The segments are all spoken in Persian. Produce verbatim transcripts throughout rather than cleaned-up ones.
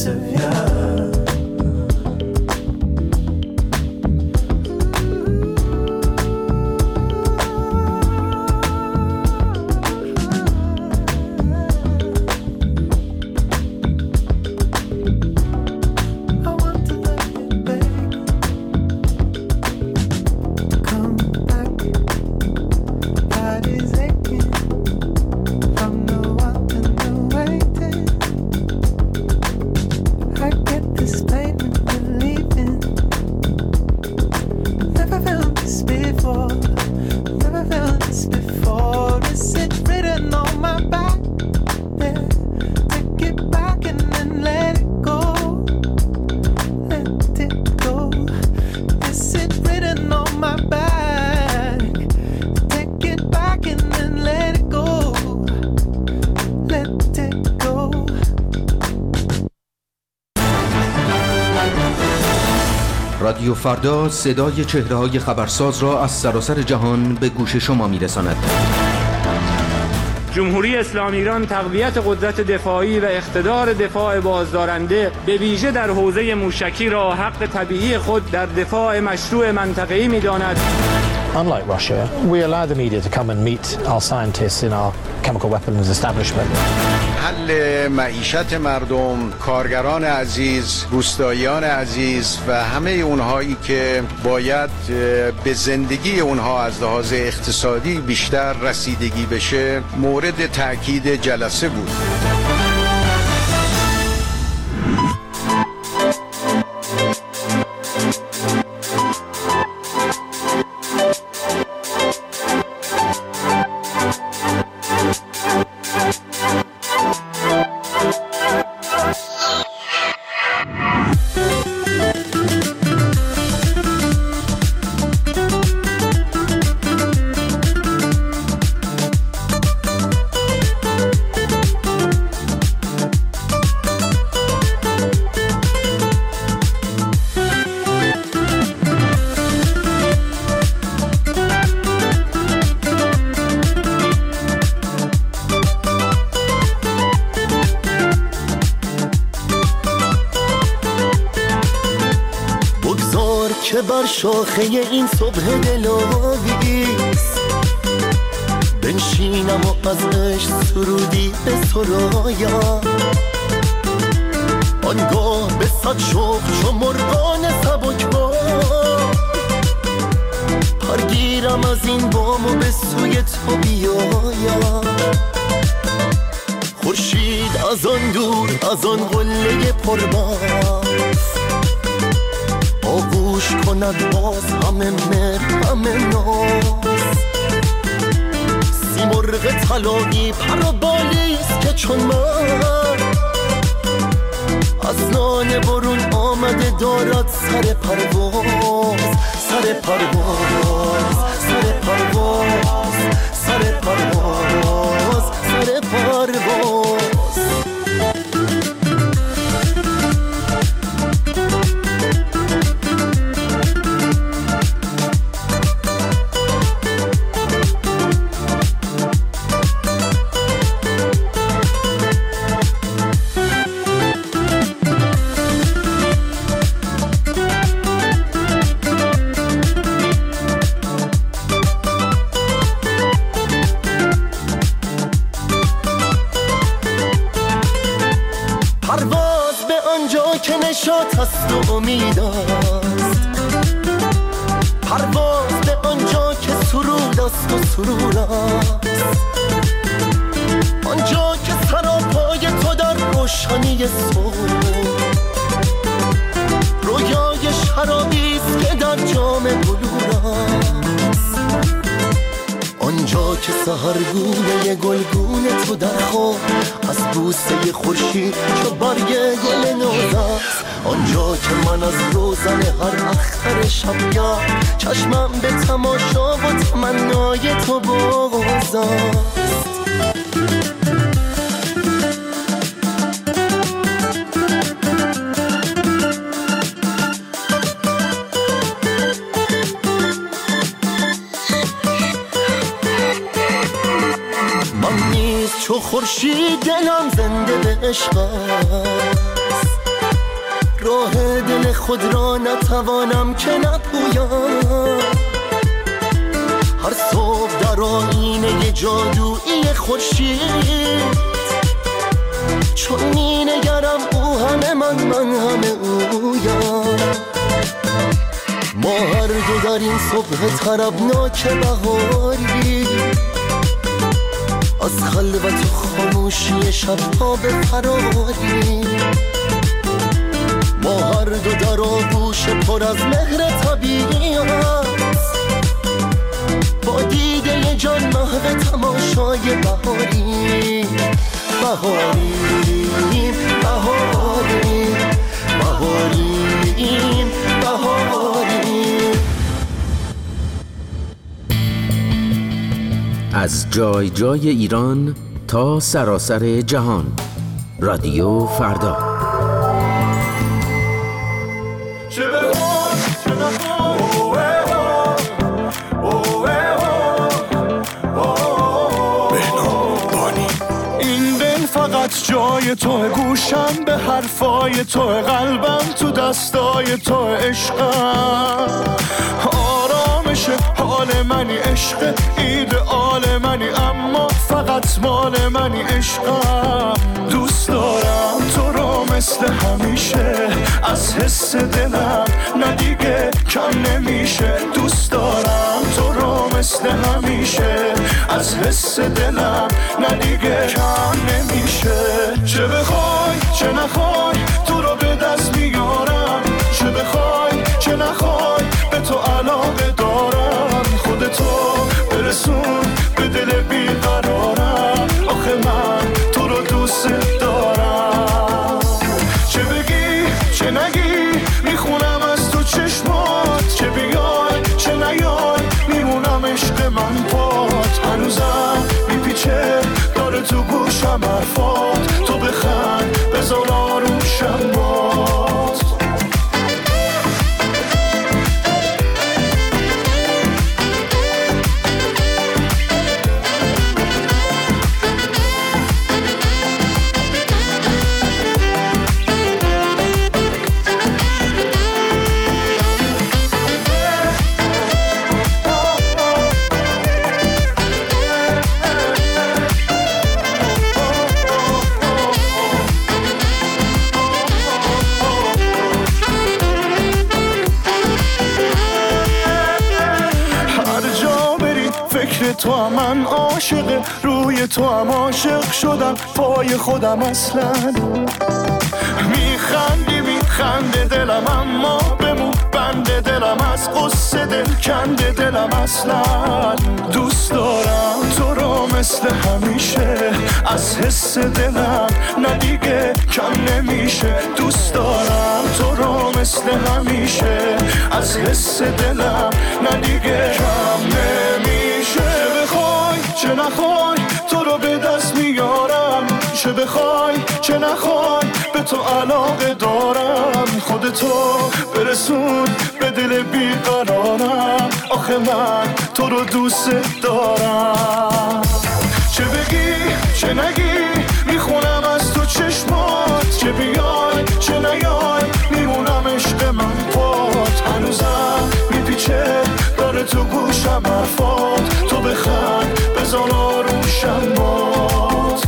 of you. رادیو فردا صدای چهره‌های خبرساز را از سراسر جهان به گوش شما می‌رساند. جمهوری اسلامی ایران تقویت قدرت دفاعی و اقتدار دفاع بازدارنده به ویژه در حوزه موشکی را حق طبیعی خود در دفاع مشروع منطقه‌ای می‌داند. Unlike Russia, we allow the media to come and meet our scientists in our chemical weapons establishment. حل معیشت مردم، کارگران عزیز، روستاییان عزیز و همه اونهایی که باید به زندگی اونها از لحاظ اقتصادی بیشتر رسیدگی بشه مورد تأکید جلسه بود. که بر شاخه این صبح دلاویست بنشینم و از عشق سرودی به سرایم، آنگاه به صد شوق چو مرغان سبکبار پرگیرم از این بام و به سوی تو بیایم. خورشید از آن دور از آن قله پربرف آغوش کند باز همه مهر همه ناز. سیمرغ طلایی پر و بالیست که چون من از لانه برون آمده دارد سر پرواز، سر پرواز، سر پرواز، سر پرواز، سر پرواز. نشاط است و امید است، پرواز به آنجا که سرود است و سرور است، آنجا که سراپای تو در روشنی صبح رویای شرابی است که در جام بلور است، آنجا که سحرگونه گلگون تو در خواب از بوسه خورشید چو برگ گل نوز است، آنجا که من از روزن هر اختر شبگاه چشمم به تماشا و تمنای تو باز است. من نیز چو خورشید دلم زنده به عشق است، راه دل خود را نتوانم که نپویم. هر صبح در آینه جادویی خورشید چون می نگرم او همه من من همه اویم. ما هر دو در این صبح طربناک بهاری از خلوت و خاموشی شبها به فراری. ما هر دو در آغوش پر از مهر طبیعت با دیده جان محو تماشای بهاری. بهاریم بهاریم بهاریم بهاریم. از جای جای ایران تا سراسر جهان، رادیو فردا. جای تو گوشم به حرفای تو، قلبم تو دستای تو، عشقم آرامش حال منی، عشق ایدئال منی، اما فقط مال منی. عشقم دوست دارم تو رو مثل همیشه، از حس دلم نه دیگه کم نمیشه. دوست دارم تو رو مثل همیشه، از حس دلم نه دیگه کم نمیشه. چه بخوای چه نخوای تو رو به دست میارم، چه بخوای چه نخوای به تو علاقه دارم. خودتو برسون به دل بیقرارم، آخه من تو رو دوست دارم. چه بگی چه نگی میخونم از تو چشمات، چه بیای چه نیای میمونم عشق من پات. هنوزم میپیچه داره تو گوشم حرفات، تو بخند بذار آروشم باد. تو هم من عاشق، روی تو هم عاشق شدم، پای خودم اصلا. میخندی میخنده دلم اما بمون بنده دلم، از قصه دل کنده دلم اصلا. دوست دارم تو رو مثل همیشه، از حس دلم نه دیگه کم نمیشه. دوست دارم تو رو مثل همیشه، از حس دلم نه دیگه کم نمیشه. چه نخوای تو رو به دست میارم، چه بخوای چه نخوای به تو علاقه دارم. خودتو برسون به دل بیقرارم، آخه من تو رو دوست دارم. چه بگی چه نگی میخونم از تو چشمات، چه بیای چه نیای میمونم عشق من پات. هنوزم میپیچه داره تو گوشم حرفات، تو بخند بذار آروشم باد.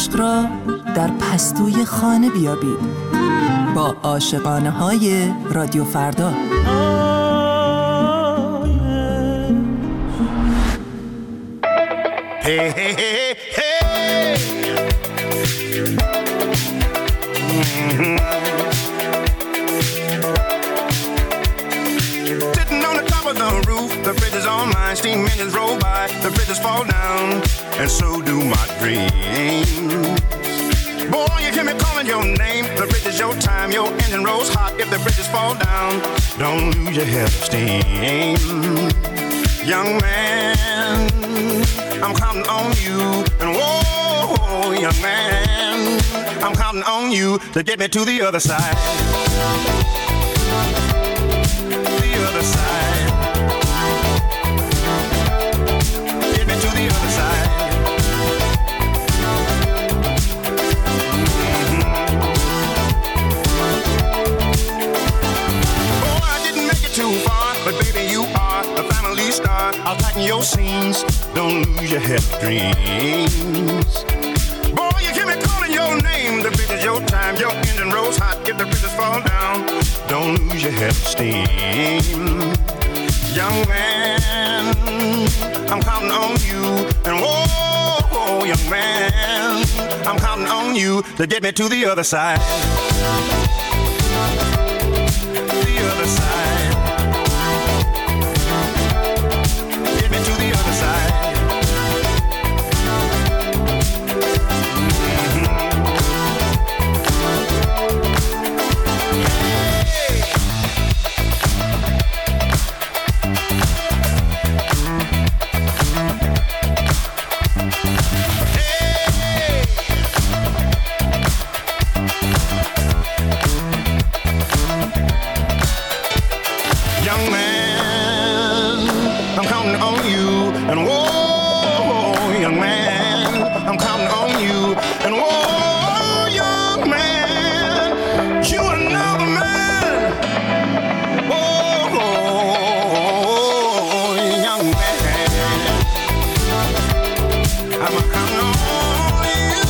عشق را در پستوی خانه بیابید با عاشقانه های رادیو فردا. Hey, hey, hey, hey. Mm-hmm. Sitting on the top of the roof, the bridge is on mine. Steam engines roll by, the bridges fall down, and so do my dreams. Boy, you hear me calling your name. The bridge is your time, your engine rolls hot. If the bridges fall down, don't lose your head of steam. Young man, I'm counting on you, and whoa, young man, I'm counting on you to get me to the other side. The other side. Get me to the other side. Mm-hmm. Oh, I didn't make it too far, but baby, you are the family star. I'll tighten your seams. Don't lose your head of dreams. Boy, you hear me calling your name. The bridge is your time. Your engine rolls hot. If the bridges fall down, don't lose your head of steam. Young man, I'm counting on you. And whoa, young man, I'm counting on you to get me to the other side. The other side. Get me to the other side. Young man, I'm counting on you, and whoa, young man, I'm counting on you, and whoa, young man, you another man, whoa, young man, I'm counting on you,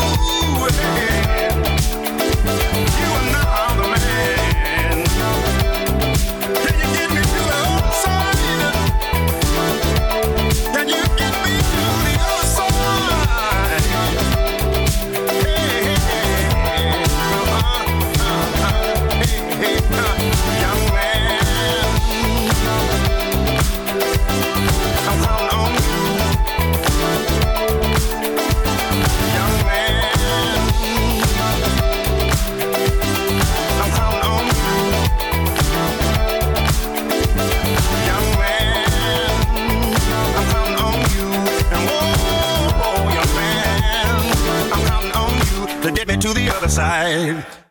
you another man. Can you get me to the other side? Can you get me to the other side? Hey, hey, hey, uh, uh, uh, hey, hey, uh, young man, I'm counting on you. Young man, I'm counting on you. Young man, I'm counting on you, and whoa, young man, I'm counting on you to get me to the other side.